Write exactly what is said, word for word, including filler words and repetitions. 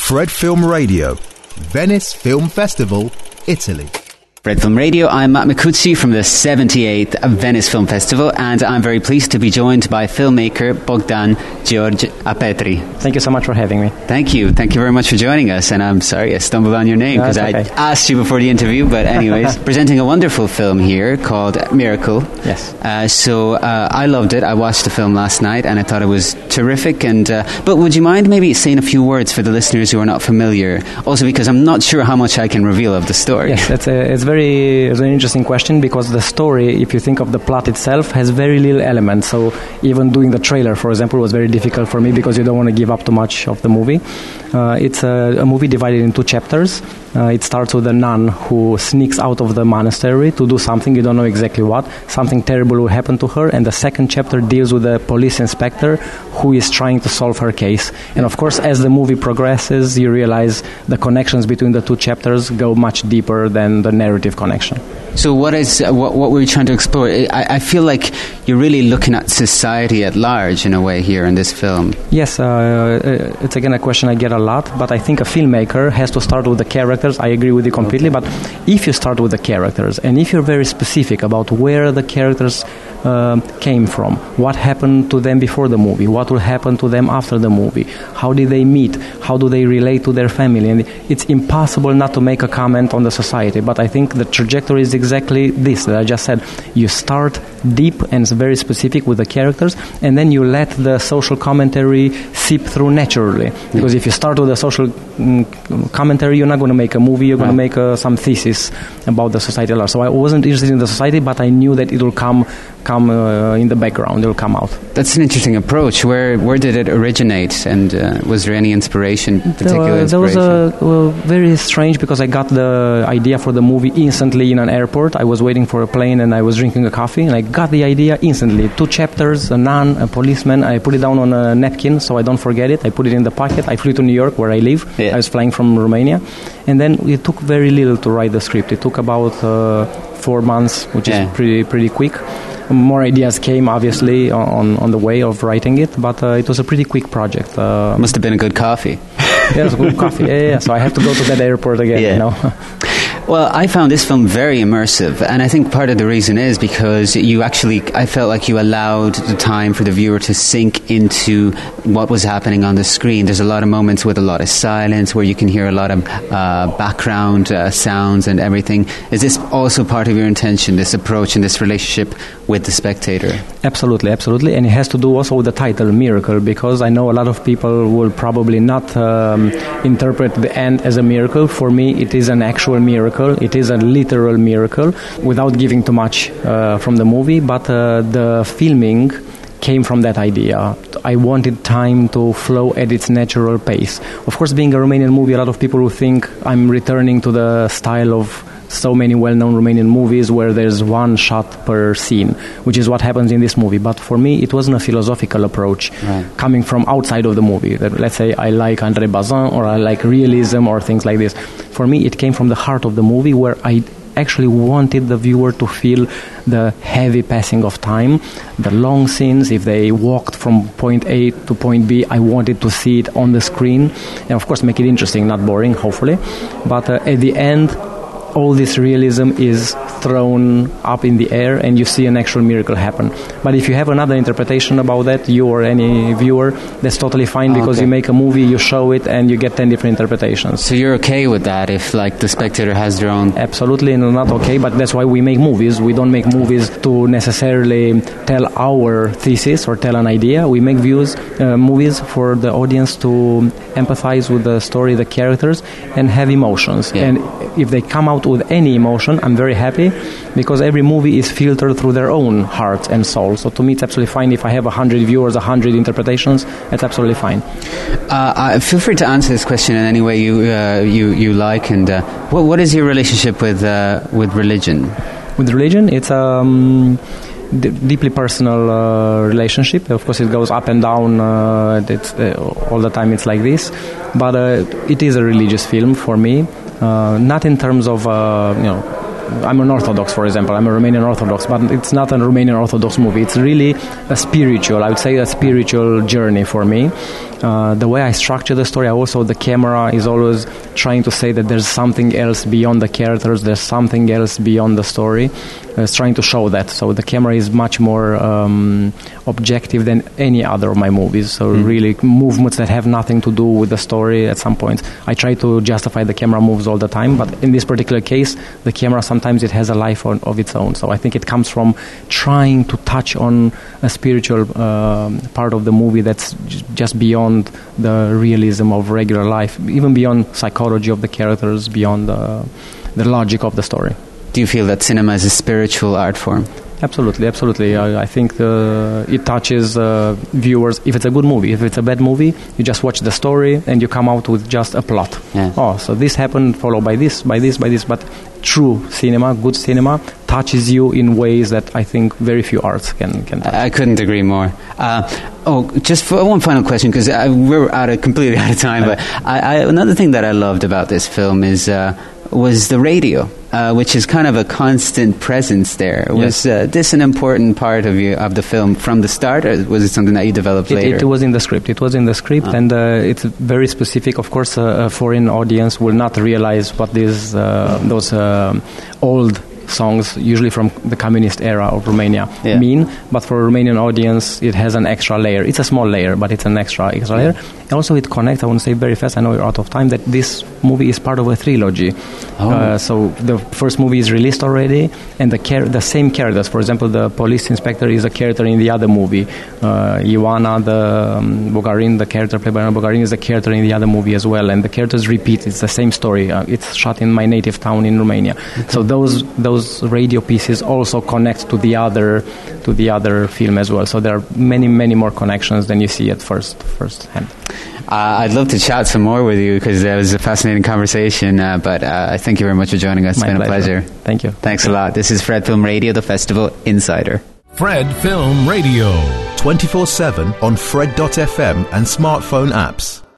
Fred Film Radio, Venice Film Festival, Italy. Fred Film Radio, I'm Matt Micucci from the seventy-eighth Venice Film Festival, and I'm very pleased to be joined by filmmaker Bogdan George Apetri. Thank you so much for having me. Thank you. Thank you very much for joining us, and I'm sorry I stumbled on your name because no, I okay. asked you before the interview, but anyways, presenting a wonderful film here called Miracle. Yes. Uh, so uh, I loved it. I watched the film last night and I thought it was terrific. And uh, But would you mind maybe saying a few words for the listeners who are not familiar? Also because I'm not sure how much I can reveal of the story. Yes, it's, a, it's very it's an interesting question because the story, if you think of the plot itself, has very little elements. So even doing the trailer, for example, was very difficult for me because you don't want to give up too much of the movie. Uh, it's a, a movie divided into chapters. Uh, it starts with a nun who sneaks out of the monastery to do something, you don't know exactly what. Something terrible will happen to her, and the second chapter deals with a police inspector who is trying to solve her case. And of course, as the movie progresses, you realize the connections between the two chapters go much deeper than the narrative connection. So what is uh, what, what were you trying to explore? I, I feel like you're really looking at society at large in a way here in this film. Yes, uh, it's again a question I get a lot, but I think a filmmaker has to start with the characters. I agree with you completely, but if you start with the characters and if you're very specific about where the characters uh, came from, what happened to them before the movie, what will happen to them after the movie, how did they meet, how do they relate to their family, and it's impossible not to make a comment on the society, but I think the trajectory is exactly this that I just said. You start deep and very specific with the characters, and then you let the social commentary seep through naturally. Because if you start with the social mm, commentary, you're not going to make a movie, you're going to make uh, some thesis about the society at large. So I wasn't interested in the society, but I knew that it will come come uh, in the background, it will come out. That's an interesting approach. Where where did it originate, and uh, was there any inspiration, particular there, inspiration? There was a, well, very strange, because I got the idea for the movie instantly in an airport. I was waiting for a plane and I was drinking a coffee, and I got the idea instantly. Two chapters, a nun, a policeman. I put it down on a napkin so I don't forget it. I put it in the pocket. I flew to New York, where I live. Yeah. I was flying from Romania. And then it took very little to write the script. It took about uh, four months, which yeah. is pretty pretty quick. More ideas came, obviously, on, on the way of writing it, but uh, it was a pretty quick project. Uh, Must have been a good coffee. Yeah, it was a good coffee. Yeah, yeah, so I have to go to that airport again, yeah. you know. Well, I found this film very immersive, and I think part of the reason is because you actually, I felt like you allowed the time for the viewer to sink into what was happening on the screen. There's a lot of moments with a lot of silence where you can hear a lot of uh, background uh, sounds and everything. Is this also part of your intention, this approach and this relationship with the spectator? Absolutely, absolutely, and it has to do also with the title, Miracle, because I know a lot of people will probably not um, interpret the end as a miracle. For me, it is an actual miracle. It is a literal miracle, without giving too much uh, from the movie, but uh, the filming came from that idea. I wanted time to flow at its natural pace. Of course, being a Romanian movie, a lot of people will think I'm returning to the style of so many well-known Romanian movies where there's one shot per scene, which is what happens in this movie. But for me, it wasn't a philosophical approach right. coming from outside of the movie. That, let's say I like André Bazin or I like realism or things like this. For me, it came from the heart of the movie, where I actually wanted the viewer to feel the heavy passing of time, the long scenes. If they walked from point A to point B, I wanted to see it on the screen, and of course make it interesting, not boring, hopefully. But uh, at the end, all this realism is thrown up in the air and you see an actual miracle happen. But if you have another interpretation about that, you or any viewer, that's totally fine, because okay. you make a movie, you show it, and you get ten different interpretations. So you're okay with that if like the spectator has their own? Absolutely not okay, but that's why we make movies. We don't make movies to necessarily tell our thesis or tell an idea. We make views, uh, movies for the audience to empathize with the story, the characters, and have emotions. Yeah. And if they come out with any emotion, I'm very happy, because every movie is filtered through their own heart and soul. So to me, it's absolutely fine if I have a hundred viewers, a hundred interpretations. It's absolutely fine. Uh, uh, feel free to answer this question in any way you uh, you you like. And uh, what what is your relationship with uh, with religion? With religion, it's um. D- deeply personal uh, relationship. Of course, it goes up and down. Uh, it's, uh, all the time it's like this, but uh, it is a religious film for me. Uh, not in terms of uh, you know I'm an Orthodox, for example. I'm a Romanian Orthodox, but it's not a Romanian Orthodox movie. It's really a spiritual, I would say, a spiritual journey for me. Uh, the way I structure the story, also the camera is always trying to say that there's something else beyond the characters, there's something else beyond the story. Uh, it's trying to show that. So the camera is much more um, objective than any other of my movies. So mm. really movements that have nothing to do with the story at some point. I try to justify the camera moves all the time, but in this particular case, the camera sometimes it has a life on, of its own. So I think it comes from trying to touch on a spiritual uh, part of the movie that's j- just beyond the realism of regular life, even beyond psychology of the characters, beyond the, the logic of the story. Do you feel that cinema is a spiritual art form? Absolutely, absolutely. I, I think the, it touches uh, viewers. If it's a good movie, if it's a bad movie, you just watch the story and you come out with just a plot. Yeah. Oh, so this happened, followed by this, by this, by this. But true cinema, good cinema, touches you in ways that I think very few arts can can touch. I couldn't agree more. Uh, oh, just for one final question, because we're out of completely out of time. But I, I, another thing that I loved about this film is uh, was the radio, uh, which is kind of a constant presence there. Was uh, this an important part of you of the film from the start, or was it something that you developed it, later? It was in the script. It was in the script, oh. and uh, it's very specific. Of course, uh, a foreign audience will not realize what these uh, those uh, old songs, usually from the communist era of Romania, yeah. mean, but for a Romanian audience it has an extra layer. It's a small layer, but it's an extra extra layer. And also it connects, I want to say very fast, I know we're out of time, that this movie is part of a trilogy. Oh. Uh, so the first movie is released already, and the char- the same characters, for example, the police inspector is a character in the other movie. Uh, Ioana, the um, Bogarin, the character played by Ioana Bogarin, is a character in the other movie as well, and the characters repeat. It's the same story. Uh, it's shot in my native town in Romania. Okay. So those those Those radio pieces also connect to the other to the other film as well. So there are many, many more connections than you see at first first hand. Uh, I'd love to chat some more with you because that was a fascinating conversation. Uh, but uh, I thank you very much for joining us. It's My been pleasure. a pleasure. Thank you. Thanks a lot. This is Fred Film Radio, the Festival Insider. Fred Film Radio, twenty-four seven on Fred dot f m and smartphone apps.